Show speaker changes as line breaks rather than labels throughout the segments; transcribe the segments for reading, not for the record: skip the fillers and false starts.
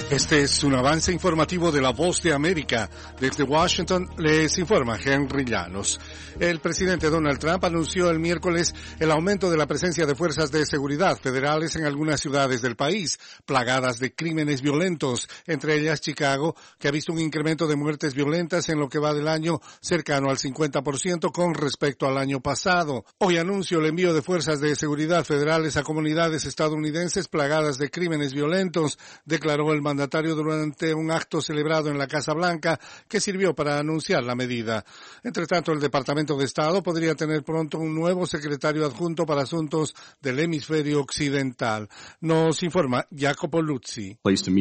Este es un avance informativo de La Voz de América. Desde Washington les informa Henry Llanos. El presidente Donald Trump anunció el miércoles el aumento de la presencia de fuerzas de seguridad federales en algunas ciudades del país, plagadas de crímenes violentos, entre ellas Chicago, que ha visto un incremento de muertes violentas en lo que va del año cercano al 50% con respecto al año pasado. Hoy anunció el envío de fuerzas de seguridad federales a comunidades estadounidenses plagadas de crímenes violentos, declaró el mandatario durante un acto celebrado en la Casa Blanca que sirvió para anunciar la medida. Entre tanto, el Departamento de Estado podría tener pronto un nuevo secretario adjunto para asuntos del hemisferio occidental. Nos informa Jacopo Luzzi.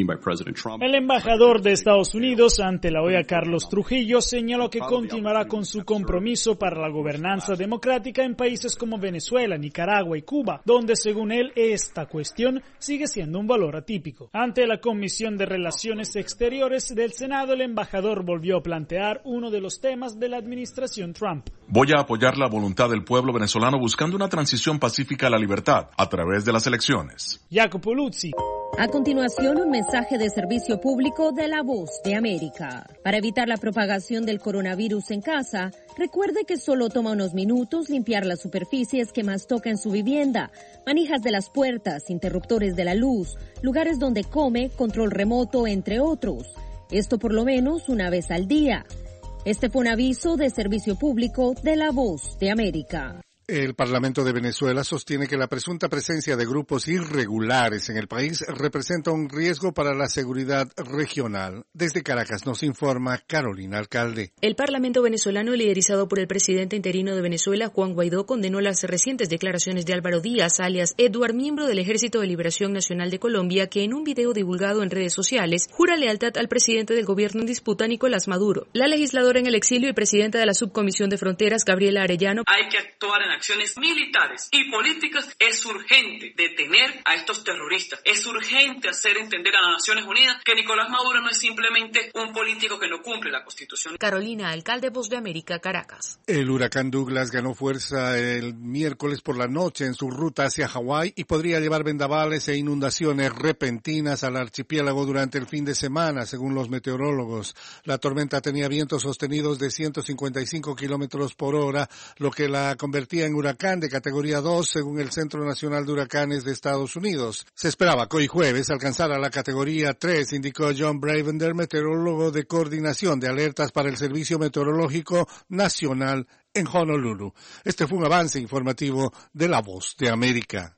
El embajador de Estados Unidos ante la OEA, Carlos Trujillo, señaló que continuará con su compromiso para la gobernanza democrática en países como Venezuela, Nicaragua y Cuba, donde según él esta cuestión sigue siendo un valor atípico. Ante la Comisión de Relaciones Exteriores del Senado, el embajador volvió a plantear uno de los temas de la administración Trump.
Voy a apoyar la voluntad del pueblo venezolano buscando una transición pacífica a la libertad a través de las elecciones.
Jacopo Luzzi.
A continuación, un mensaje de servicio público de La Voz de América. Para evitar la propagación del coronavirus en casa, recuerde que solo toma unos minutos limpiar las superficies que más toca en su vivienda, manijas de las puertas, interruptores de la luz, lugares donde come, control remoto, entre otros. Esto por lo menos una vez al día. Este fue un aviso de servicio público de La Voz de América.
El Parlamento de Venezuela sostiene que la presunta presencia de grupos irregulares en el país representa un riesgo para la seguridad regional. Desde Caracas nos informa Carolina Alcalde.
El Parlamento venezolano, liderizado por el presidente interino de Venezuela, Juan Guaidó, condenó las recientes declaraciones de Álvaro Díaz, alias Edward, miembro del Ejército de Liberación Nacional de Colombia, que en un video divulgado en redes sociales jura lealtad al presidente del gobierno en disputa, Nicolás Maduro. La legisladora en el exilio y presidenta de la Subcomisión de Fronteras, Gabriela Arellano,
hay que actuar en acciones militares y políticas. Es urgente detener a estos terroristas. Es urgente hacer entender a las Naciones Unidas que Nicolás Maduro no es simplemente un político que no cumple la Constitución.
Carolina Alcalde, Voz de América, Caracas.
El huracán Douglas ganó fuerza el miércoles por la noche en su ruta hacia Hawái y podría llevar vendavales e inundaciones repentinas al archipiélago durante el fin de semana, según los meteorólogos. La tormenta tenía vientos sostenidos de 155 kilómetros por hora, lo que la convertía en huracán de categoría 2 según el Centro Nacional de Huracanes de Estados Unidos. Se esperaba que hoy jueves alcanzara la categoría 3, indicó John Bravender, meteorólogo de coordinación de alertas para el Servicio Meteorológico Nacional en Honolulu. Este fue un avance informativo de La Voz de América.